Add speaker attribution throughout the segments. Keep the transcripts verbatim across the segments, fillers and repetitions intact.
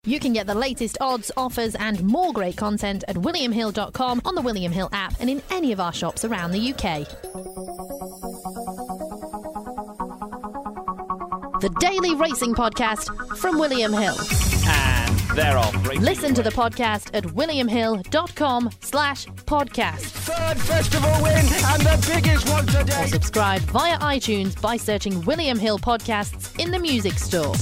Speaker 1: You can get the latest odds, offers and more great content at william hill dot com, on the William Hill app and in any of our shops around the U K. The Daily Racing Podcast from William Hill.
Speaker 2: And they're off.
Speaker 1: Listen to the podcast at william hill dot com slash podcast.
Speaker 2: Third festival win and the biggest one today.
Speaker 1: Or subscribe via iTunes by searching William Hill Podcasts in the music store.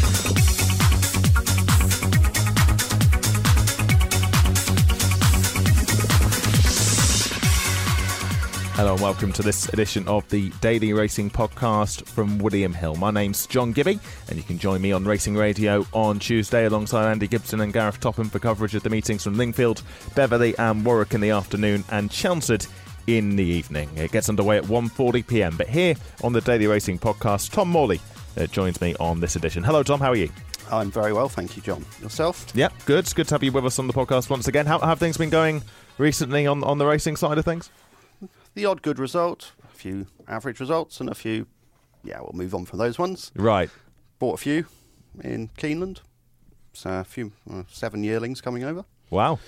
Speaker 3: Hello and welcome to this edition of the Daily Racing Podcast from William Hill. My name's John Gibby and you can join me on Racing Radio on Tuesday alongside Andy Gibson and Gareth Topham for coverage of the meetings from Lingfield, Beverley and Warwick in the afternoon and Chelmsford in the evening. It gets underway at one forty p m, but here on the Daily Racing Podcast, Tom Morley uh, joins me on this edition. Hello Tom, how are you?
Speaker 4: I'm very well, thank you, John. Yourself?
Speaker 3: Yep, good. It's good to have you with us on the podcast once again. How, how have things been going recently on, on the racing side of things?
Speaker 4: The odd good result, a few average results, and a few, yeah, we'll move on from those ones.
Speaker 3: Right.
Speaker 4: Bought a few in Keeneland. So a few, uh, seven yearlings coming over.
Speaker 3: Wow.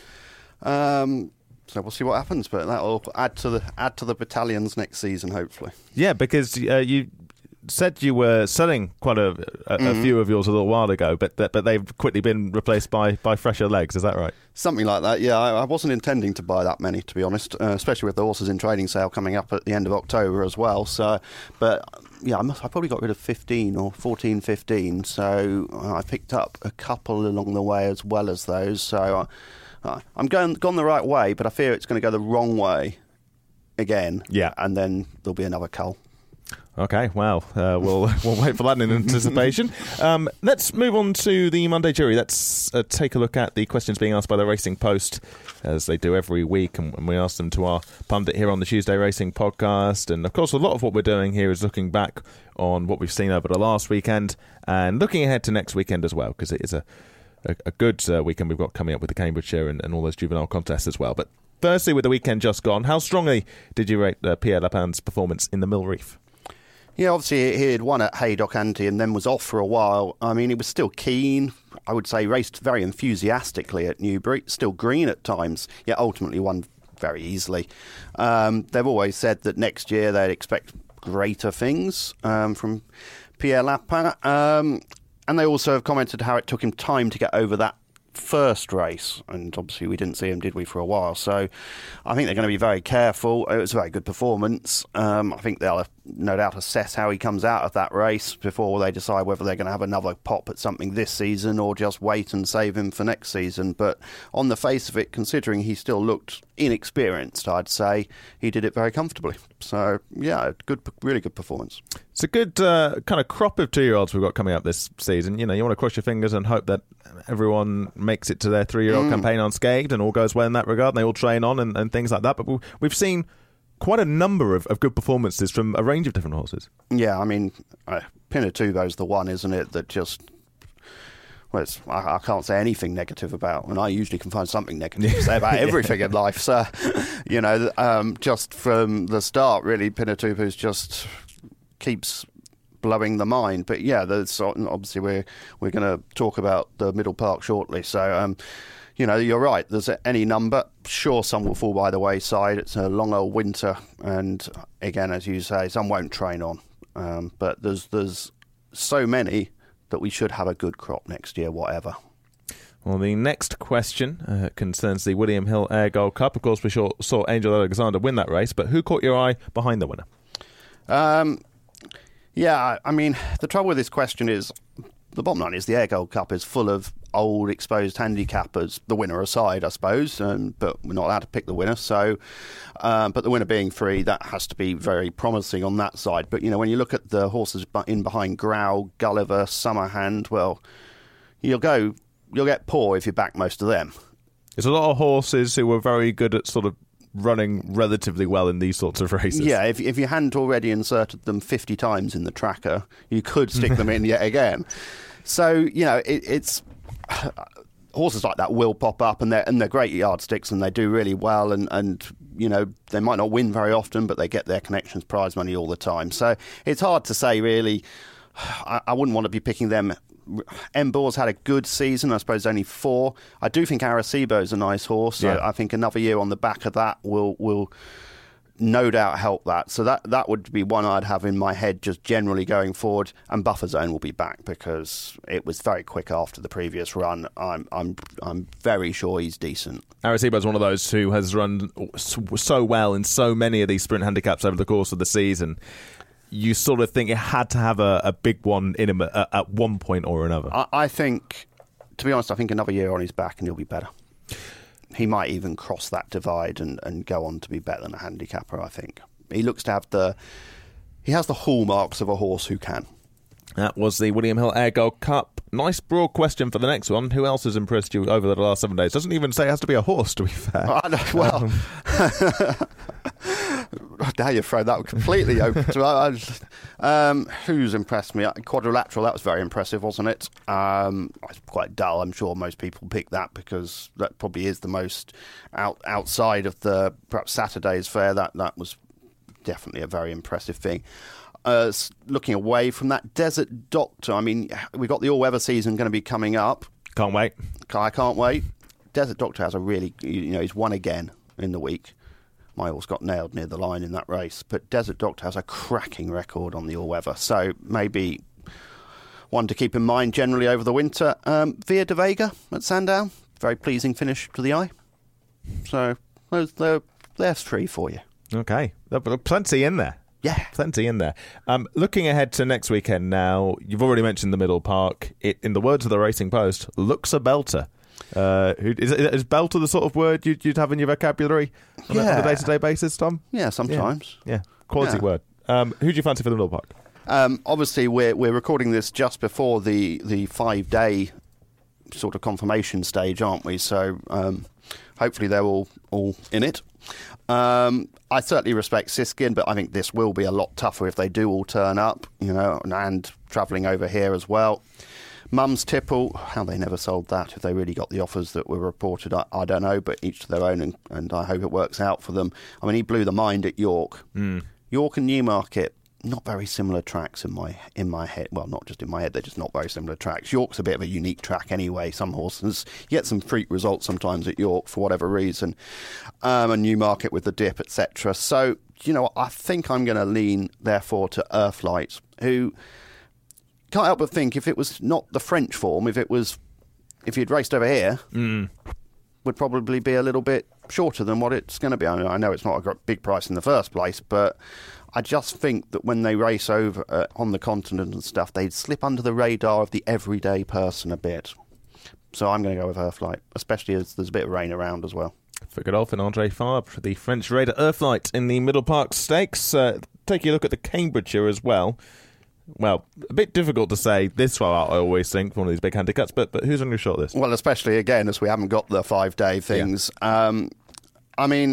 Speaker 4: Um, so we'll see what happens, but that'll add to the add to the battalions next season, hopefully.
Speaker 3: Yeah, because uh, you said you were selling quite a, a,
Speaker 4: mm-hmm.
Speaker 3: a few of yours a little while ago, but but they've quickly been replaced by, by fresher legs. Is that right?
Speaker 4: Something like that, yeah. I, I wasn't intending to buy that many, to be honest, uh, especially with the horses in trading sale coming up at the end of October as well. So, but yeah, I, must, I probably got rid of fifteen or fourteen, fifteen. So uh, I picked up a couple along the way as well as those. So uh, I'm going gone the right way, but I fear it's going to go the wrong way again.
Speaker 3: Yeah,
Speaker 4: and then there'll be another cull.
Speaker 3: Okay, well, uh, we'll we'll wait for that in anticipation. Um, let's move on to the Monday jury. Let's uh, take a look at the questions being asked by the Racing Post, as they do every week, and, and we ask them to our pundit here on the Tuesday Racing Podcast. And, of course, a lot of what we're doing here is looking back on what we've seen over the last weekend and looking ahead to next weekend as well, because it is a, a, a good uh, weekend we've got coming up with the Cambridgeshire and, and all those juvenile contests as well. But firstly, with the weekend just gone, how strongly did you rate uh, Pierre Lapin's performance in the Mill Reef?
Speaker 4: Yeah, obviously he had won at Haydock Ante and then was off for a while. I mean, he was still keen. I would say raced very enthusiastically at Newbury, still green at times, yet ultimately won very easily. Um, they've always said that next year they'd expect greater things um, from Pierre Lapin. Um, and they also have commented how it took him time to get over that first race, and obviously we didn't see him, did we, for a while? So I think they're going to be very careful. It was a very good performance. Um, I think they'll no doubt assess how he comes out of that race before they decide whether they're going to have another pop at something this season or just wait and save him for next season. But on the face of it, considering he still looked inexperienced, I'd say he did it very comfortably. So yeah, good, really good performance.
Speaker 3: It's a good uh, kind of crop of two-year-olds we've got coming up this season. You know, you want to cross your fingers and hope that everyone makes it to their three-year-old mm. campaign unscathed and all goes well in that regard and they all train on and, and things like that. But we've seen quite a number of, of good performances from a range of different horses.
Speaker 4: Yeah, I mean, uh, Pinatubo's the one, isn't it, that just... Well, it's, I, I can't say anything negative about, and I usually can find something negative to say about everything in life. So, you know, um, just from the start, really, Pinatubo's just keeps blowing the mind. But yeah, there's obviously we're we're going to talk about the Middle Park shortly. So, um, you know, you're right. There's any number. Sure, some will fall by the wayside. It's a long old winter, and again, as you say, some won't train on. Um, but there's there's so many that we should have a good crop next year, whatever.
Speaker 3: Well, the next question uh, concerns the William Hill Ayr Gold Cup. Of course, we saw, saw Angel Alexander win that race, but who caught your eye behind the winner?
Speaker 4: Um, yeah, I mean, the trouble with this question is, the bottom line is the Ayr Gold Cup is full of old exposed handicappers, the winner aside, I suppose, um, but we're not allowed to pick the winner. So, uh, but the winner being free, that has to be very promising on that side. But, you know, when you look at the horses in behind Growl, Gulliver, Summerhand, well, you'll go, you'll get poor if you back most of them.
Speaker 3: There's a lot of horses who were very good at sort of running relatively well in these sorts of races.
Speaker 4: Yeah, if, if you hadn't already inserted them fifty times in the tracker, you could stick them in yet again. So, you know, it, it's... horses like that will pop up, and they're, and they're great yardsticks, and they do really well, and, and, you know, they might not win very often, but they get their connections prize money all the time. So it's hard to say, really. I, I wouldn't want to be picking them Embor's had a good season. I suppose only four. I do think Arecibo's a nice horse. So
Speaker 3: Yeah.
Speaker 4: I think another year on the back of that will will no doubt help that. So that that would be one I'd have in my head just generally going forward. And Buffer Zone will be back because it was very quick after the previous run. I'm I'm I'm very sure he's decent.
Speaker 3: Arecibo's one of those who has run so well in so many of these sprint handicaps over the course of the season. You sort of think it had to have a, a big one in him at, at one point or another.
Speaker 4: I, I think, to be honest, I think another year on his back and he'll be better. He might even cross that divide and, and go on to be better than a handicapper, I think. He looks to have the... He has the hallmarks of a horse who can.
Speaker 3: That was the William Hill Air Gold Cup. Nice broad question for the next one. Who else has impressed you over the last seven days? Doesn't even say it has to be a horse, to be fair.
Speaker 4: I know, well... Now you throw that completely open to I, um, who's impressed me? Quadrilateral, that was very impressive, wasn't it? Um, it's quite dull. I'm sure most people pick that because that probably is the most out, outside of the perhaps Saturday's fair. That that was definitely a very impressive thing. Uh, looking away from that, Desert Doctor. I mean, we've got the all-weather season going to be coming up.
Speaker 3: Can't wait.
Speaker 4: I can't wait. Desert Doctor has a really, you know, he's won again in the week. My horse got nailed near the line in that race, but Desert Doctor has a cracking record on the all-weather, so maybe one to keep in mind generally over the winter. Um, Via de Vega at Sandown, very pleasing finish to the eye. So those, they're, there's three for you.
Speaker 3: Okay. Plenty in there.
Speaker 4: Yeah.
Speaker 3: Plenty in there. Um, looking ahead to next weekend now, you've already mentioned the Middle Park. It, in the words of the Racing Post, looks a belter. Uh, who, is, is belter the sort of word you'd, you'd have in your vocabulary on,
Speaker 4: yeah.
Speaker 3: a, on a day-to-day basis, Tom?
Speaker 4: Yeah, sometimes.
Speaker 3: Yeah, yeah. Quality
Speaker 4: yeah.
Speaker 3: word. Um, who do you fancy for the Middle Park?
Speaker 4: Um, obviously, we're we're recording this just before the, the five-day sort of confirmation stage, aren't we? So um, hopefully they're all, all in it. Um, I certainly respect Siskin, but I think this will be a lot tougher if they do all turn up, you know, and, and travelling over here as well. Mum's Tipple, how they never sold that. If they really got the offers that were reported, I, I don't know, but each to their own, and, and I hope it works out for them. I mean, he blew the mind at York. Mm. York and Newmarket, not very similar tracks in my in my head. Well, not just in my head, they're just not very similar tracks. York's a bit of a unique track anyway. Some horses, you get some freak results sometimes at York for whatever reason, um, and Newmarket with the dip, et cetera. So, you know, I think I'm going to lean, therefore, to Earthlight, who... Can't help but think if it was not the French form, if it was, if he'd raced over here, mm. would probably be a little bit shorter than what it's going to be. I mean, I know it's not a big price in the first place, but I just think that when they race over uh, on the continent and stuff, they'd slip under the radar of the everyday person a bit. So I'm going to go with Earthlight, especially as there's a bit of rain around as well.
Speaker 3: For Godolphin, Andre Fabre, the French raider Earthlight in the Middle Park Stakes. Uh, take a look at the Cambridgeshire as well. Well, a bit difficult to say this far out, I always think, for one of these big handicaps, but but who's on your shortlist?
Speaker 4: Well, especially, again, as we haven't got the five-day things. Yeah. Um, I mean,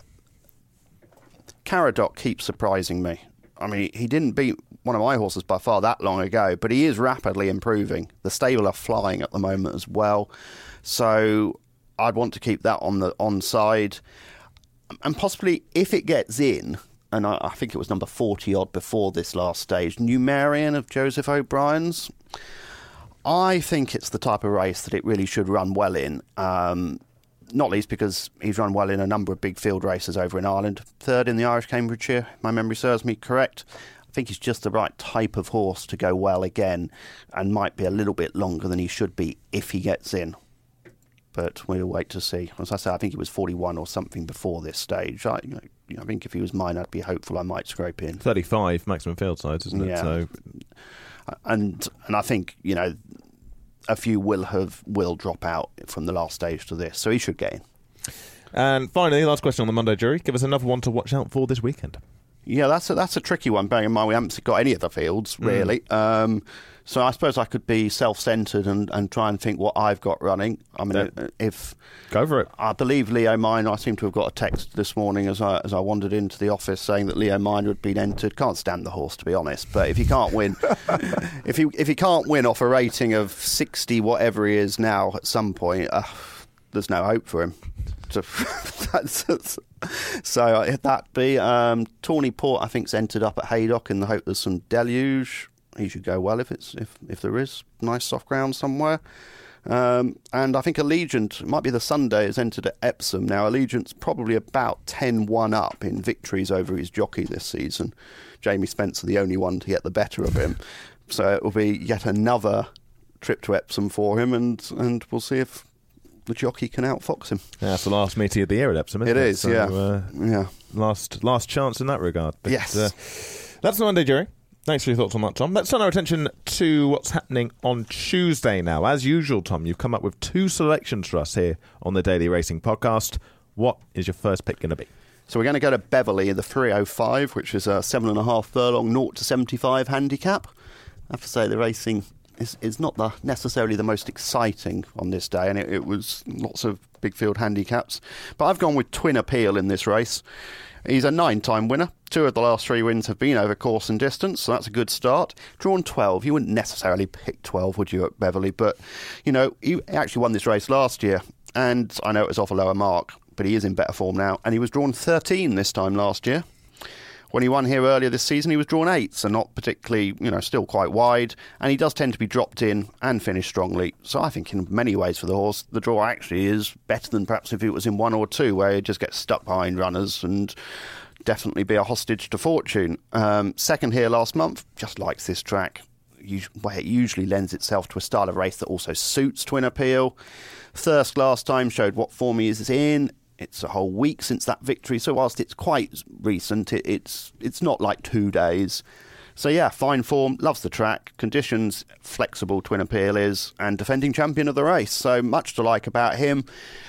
Speaker 4: Caradoc keeps surprising me. I mean, he didn't beat one of my horses by far that long ago, but he is rapidly improving. The stable are flying at the moment as well. So I'd want to keep that on the on side. And possibly, if it gets in... and I, I think it was number forty-odd before this last stage, Numerian of Joseph O'Brien's. I think it's the type of race that it really should run well in, um, not least because he's run well in a number of big field races over in Ireland. Third in the Irish Cambridgeshire, if my memory serves me correct. I think he's just the right type of horse to go well again, and might be a little bit longer than he should be if he gets in. But we'll wait to see. As I say, I think he was forty-one or something before this stage. I, you know, I think if he was mine, I'd be hopeful I might scrape in.
Speaker 3: thirty-five maximum field size, isn't it?
Speaker 4: Yeah.
Speaker 3: So,
Speaker 4: and and I think, you know, a few will have will drop out from the last stage to this, so he should get in.
Speaker 3: And finally, last question on the Monday jury. Give us another one to watch out for this weekend.
Speaker 4: Yeah, that's a, that's a tricky one, bearing in mind we haven't got any of the fields, really. Mm. Um, so I suppose I could be self-centred and, and try and think what I've got running. I mean, yeah. if...
Speaker 3: Go for it.
Speaker 4: I believe Leo Minor, I seem to have got a text this morning as I as I wandered into the office saying that Leo Minor had been entered. Can't stand the horse, to be honest, but if he can't win... if he if he can't win off a rating of sixty, whatever he is now, at some point, uh, there's no hope for him. So, that's, that's, so if that be um, Tawny Port, I think's entered up at Haydock in the hope there's some deluge. he should go well if it's if, if there is nice soft ground somewhere. Um, and I think Allegiant, it might be the Sunday, has entered at Epsom. Now, Allegiant's probably about ten one up in victories over his jockey this season. Jamie Spencer, the only one to get the better of him. So it will be yet another trip to Epsom for him, and, and we'll see if the jockey can outfox him.
Speaker 3: Yeah, it's the last meeting of the year at Epsom, isn't it?
Speaker 4: It is,
Speaker 3: so,
Speaker 4: yeah.
Speaker 3: Uh,
Speaker 4: yeah.
Speaker 3: Last, last chance in that regard. But,
Speaker 4: yes.
Speaker 3: Uh, that's the Monday Jury. Thanks for your thoughts on that, Tom. Let's turn our attention to what's happening on Tuesday now. As usual, Tom, you've come up with two selections for us here on the Daily Racing Podcast. What is your first pick going to be?
Speaker 4: So we're going to go to Beverley in the three oh five, which is a seven and a half furlong, zero to seventy-five handicap. I have to say the racing is, is not the, necessarily the most exciting on this day, and it, it was lots of big field handicaps. But I've gone with Twin Appeal in this race. He's a nine-time winner. Two of the last three wins have been over course and distance, so that's a good start. Drawn twelve. You wouldn't necessarily pick twelve, would you, at Beverley? But, you know, he actually won this race last year, and I know it was off a lower mark, but he is in better form now. And he was drawn thirteen this time last year. When he won here earlier this season, he was drawn eight, so not particularly, you know, still quite wide. And he does tend to be dropped in and finish strongly. So I think in many ways for the horse, the draw actually is better than perhaps if it was in one or two, where he just gets stuck behind runners and definitely be a hostage to fortune. Um, second here last month, just likes this track. Well, it usually lends itself to a style of race that also suits Twin Appeal. Thirsk last time showed what form he is in. It's a whole week since that victory, so whilst it's quite recent, it, it's it's not like two days. So yeah, fine form, loves the track, conditions, flexible Twin Appeal is, and defending champion of the race. So much to like about him.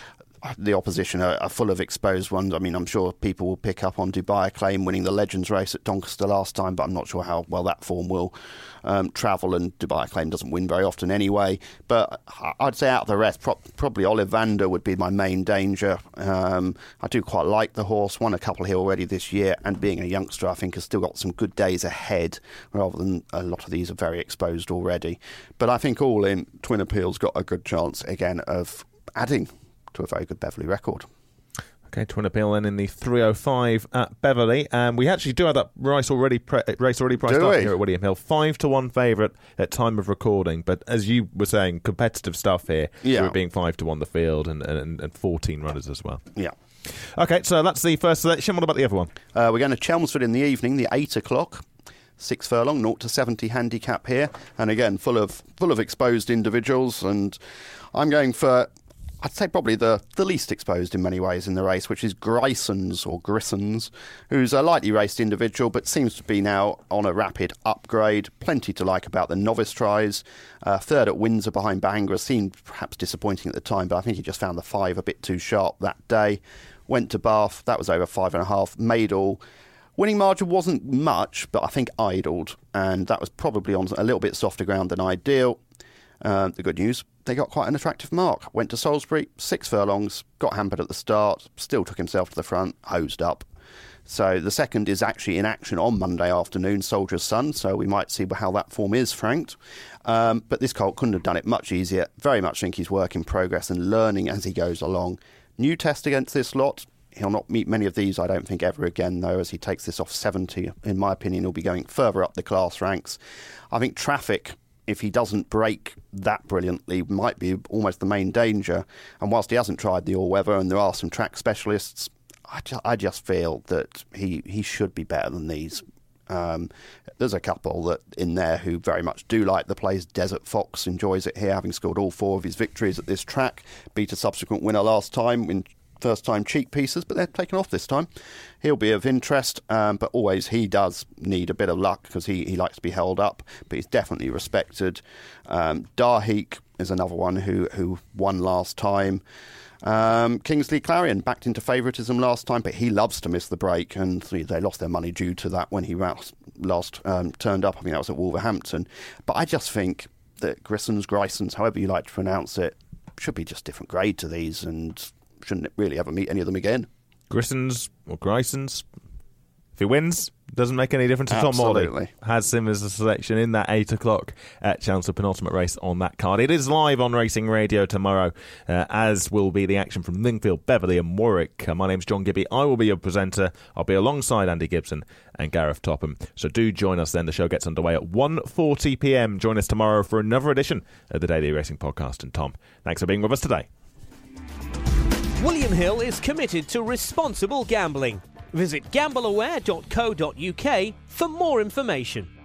Speaker 4: The opposition are, are full of exposed ones. I mean, I'm sure people will pick up on Dubai Acclaim winning the Legends race at Doncaster last time, but I'm not sure how well that form will um, travel, and Dubai Acclaim doesn't win very often anyway. But I'd say out of the rest, pro- probably Ollivander would be my main danger. Um, I do quite like the horse, won a couple here already this year, and being a youngster, I think has still got some good days ahead, rather than a lot of these are very exposed already. But I think all in, Twin Appeal's got a good chance, again, of adding to a very good Beverley record.
Speaker 3: Okay, Twin Appeal then in the three oh five at Beverley, and we actually do have that race already pre- race already priced up here at William Hill. Five to one favourite at time of recording, but as you were saying, competitive stuff here.
Speaker 4: Yeah,
Speaker 3: so it being five to one the field, and, and and fourteen runners as well.
Speaker 4: Yeah.
Speaker 3: Okay, so that's the first selection. What about the other one?
Speaker 4: Uh, we're going to Chelmsford in the evening, the eight o'clock. Six furlong, zero to seventy handicap here, and again full of full of exposed individuals. And I'm going for, I'd say probably the, the least exposed in many ways in the race, which is Grysons, or Grissons, who's a lightly raced individual, but seems to be now on a rapid upgrade. Plenty to like about the novice tries. Uh, third at Windsor behind Bangor seemed perhaps disappointing at the time, but I think he just found the five a bit too sharp that day. Went to Bath, that was over five and a half. Maidall. Winning margin wasn't much, but I think idled, and that was probably on a little bit softer ground than ideal. Uh, the good news, they got quite an attractive mark. Went to Salisbury, six furlongs, got hampered at the start, still took himself to the front, hosed up. So the second is actually in action on Monday afternoon, Soldier's Son, so we might see how that form is franked. Um, but this colt couldn't have done it much easier. Very much think he's work in progress and learning as he goes along. New test against this lot. He'll not meet many of these, I don't think, ever again, though, as he takes this off seventy. In my opinion, he'll be going further up the class ranks. I think Traffic, if he doesn't break that brilliantly, might be almost the main danger. And whilst he hasn't tried the all-weather, and there are some track specialists, I just, I just feel that he, he should be better than these. Um, there's a couple that in there who very much do like the place. Desert Fox enjoys it here, having scored all four of his victories at this track. Beat a subsequent winner last time in first-time cheek pieces, but they're taken off this time. He'll be of interest, um, but always he does need a bit of luck because he, he likes to be held up, but he's definitely respected. Um, Darheek is another one who, who won last time. Um, Kingsley Clarion backed into favouritism last time, but he loves to miss the break, and they lost their money due to that when he last, last um, turned up. I think that was at Wolverhampton. But I just think that Grissons, Grysons, however you like to pronounce it, should be just different grade to these, and shouldn't really ever meet any of them again.
Speaker 3: Grissons or Grysons? he wins, doesn't make any difference to Tom Morley.
Speaker 4: Absolutely.
Speaker 3: Has him as a selection in that eight o'clock at Chelmsford penultimate race on that card. It is live on Racing Radio tomorrow, uh, as will be the action from Lingfield, Beverley and Warwick. Uh, my name's John Gibby. I will be your presenter. I'll be alongside Andy Gibson and Gareth Topham. So do join us then. The show gets underway at one forty p m. Join us tomorrow for another edition of the Daily Racing Podcast. And Tom, thanks for being with us today.
Speaker 5: William Hill is committed to responsible gambling. Visit gamble aware dot co dot uk for more information.